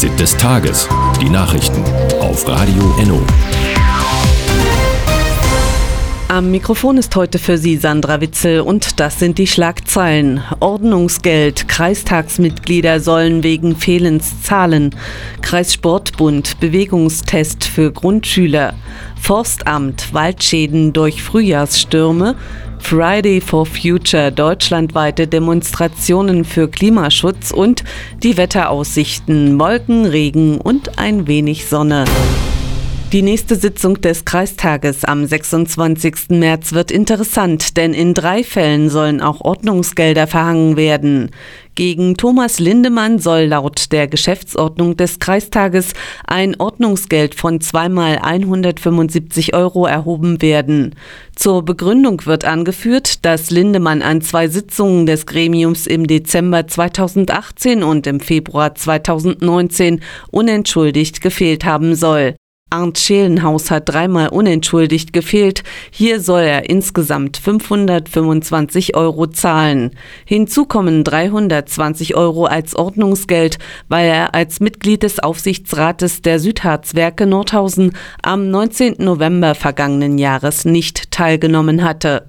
Fazit des Tages. Die Nachrichten auf Radio Enno. Am Mikrofon ist heute für Sie Sandra Witzel und das sind die Schlagzeilen. Ordnungsgeld, Kreistagsmitglieder sollen wegen Fehlens zahlen. Kreissportbund, Bewegungstest für Grundschüler. Forstamt, Waldschäden durch Frühjahrsstürme. Friday for Future, deutschlandweite Demonstrationen für Klimaschutz und die Wetteraussichten, Wolken, Regen und ein wenig Sonne. Die nächste Sitzung des Kreistages am 26. März wird interessant, denn in 3 Fällen sollen auch Ordnungsgelder verhangen werden. Gegen Thomas Lindemann soll laut der Geschäftsordnung des Kreistages ein Ordnungsgeld von 2-mal 175 € erhoben werden. Zur Begründung wird angeführt, dass Lindemann an 2 Sitzungen des Gremiums im Dezember 2018 und im Februar 2019 unentschuldigt gefehlt haben soll. Arndt Schelenhaus hat 3-mal unentschuldigt gefehlt. Hier soll er insgesamt 525 € zahlen. Hinzu kommen 320 € als Ordnungsgeld, weil er als Mitglied des Aufsichtsrates der Südharzwerke Nordhausen am 19. November vergangenen Jahres nicht teilgenommen hatte.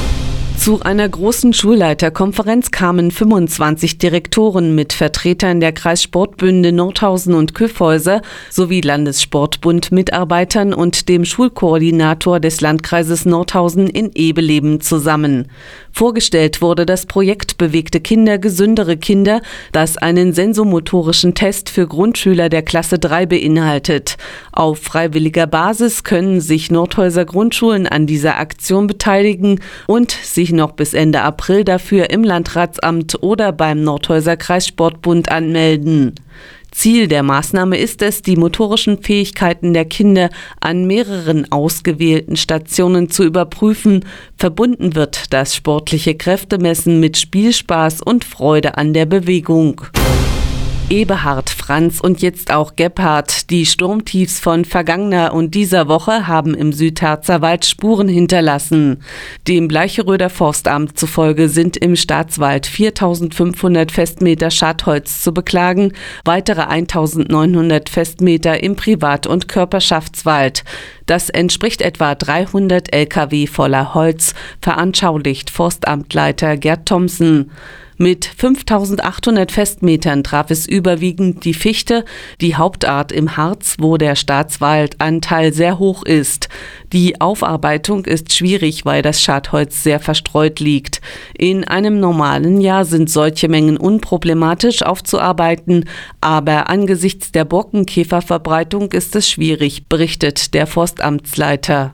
Zu einer großen Schulleiterkonferenz kamen 25 Direktoren mit Vertretern der Kreissportbünde Nordhausen und Kyffhäuser sowie Landessportbund-Mitarbeitern und dem Schulkoordinator des Landkreises Nordhausen in Ebeleben zusammen. Vorgestellt wurde das Projekt Bewegte Kinder, gesündere Kinder, das einen sensomotorischen Test für Grundschüler der Klasse 3 beinhaltet. Auf freiwilliger Basis können sich Nordhäuser Grundschulen an dieser Aktion beteiligen und sich noch bis Ende April dafür im Landratsamt oder beim Nordhäuser Kreissportbund anmelden. Ziel der Maßnahme ist es, die motorischen Fähigkeiten der Kinder an mehreren ausgewählten Stationen zu überprüfen. Verbunden wird das sportliche Kräftemessen mit Spielspaß und Freude an der Bewegung. Eberhard, Franz und jetzt auch Gebhard. Die Sturmtiefs von vergangener und dieser Woche haben im Südharzer Wald Spuren hinterlassen. Dem Bleicheröder Forstamt zufolge sind im Staatswald 4.500 Festmeter Schadholz zu beklagen, weitere 1.900 Festmeter im Privat- und Körperschaftswald. Das entspricht etwa 300 Lkw voller Holz, veranschaulicht Forstamtleiter Gerd Thomsen. Mit 5.800 Festmetern traf es überwiegend die Fichte, die Hauptart im Harz, wo der Staatswaldanteil sehr hoch ist. Die Aufarbeitung ist schwierig, weil das Schadholz sehr verstreut liegt. In einem normalen Jahr sind solche Mengen unproblematisch aufzuarbeiten, aber angesichts der Borkenkäferverbreitung ist es schwierig, berichtet der Forstamtsleiter.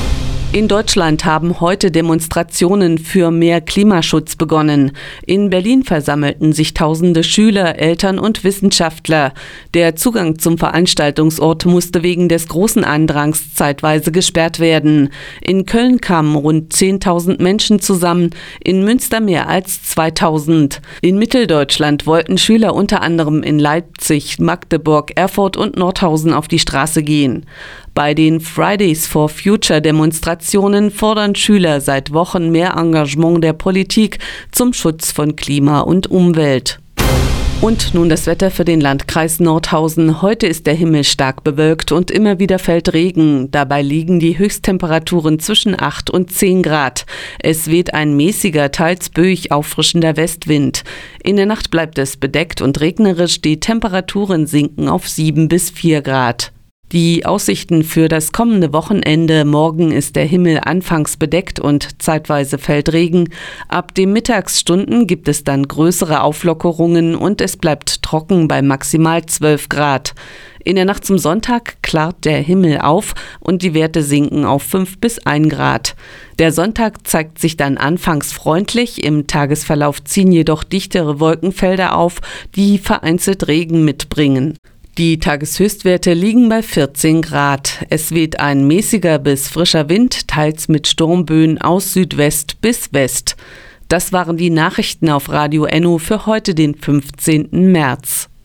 In Deutschland haben heute Demonstrationen für mehr Klimaschutz begonnen. In Berlin versammelten sich tausende Schüler, Eltern und Wissenschaftler. Der Zugang zum Veranstaltungsort musste wegen des großen Andrangs zeitweise gesperrt werden. In Köln kamen rund 10.000 Menschen zusammen, in Münster mehr als 2.000. In Mitteldeutschland wollten Schüler unter anderem in Leipzig, Magdeburg, Erfurt und Nordhausen auf die Straße gehen. Bei den Fridays for Future Demonstrationen fordern Schüler seit Wochen mehr Engagement der Politik zum Schutz von Klima und Umwelt. Und nun das Wetter für den Landkreis Nordhausen. Heute ist der Himmel stark bewölkt und immer wieder fällt Regen. Dabei liegen die Höchsttemperaturen zwischen 8 und 10 Grad. Es weht ein mäßiger, teils böig auffrischender Westwind. In der Nacht bleibt es bedeckt und regnerisch. Die Temperaturen sinken auf 7 bis 4 Grad. Die Aussichten für das kommende Wochenende: Morgen ist der Himmel anfangs bedeckt und zeitweise fällt Regen. Ab den Mittagsstunden gibt es dann größere Auflockerungen und es bleibt trocken bei maximal 12 Grad. In der Nacht zum Sonntag klart der Himmel auf und die Werte sinken auf 5 bis 1 Grad. Der Sonntag zeigt sich dann anfangs freundlich, im Tagesverlauf ziehen jedoch dichtere Wolkenfelder auf, die vereinzelt Regen mitbringen. Die Tageshöchstwerte liegen bei 14 Grad. Es weht ein mäßiger bis frischer Wind, teils mit Sturmböen aus Südwest bis West. Das waren die Nachrichten auf Radio Enno für heute, den 15. März.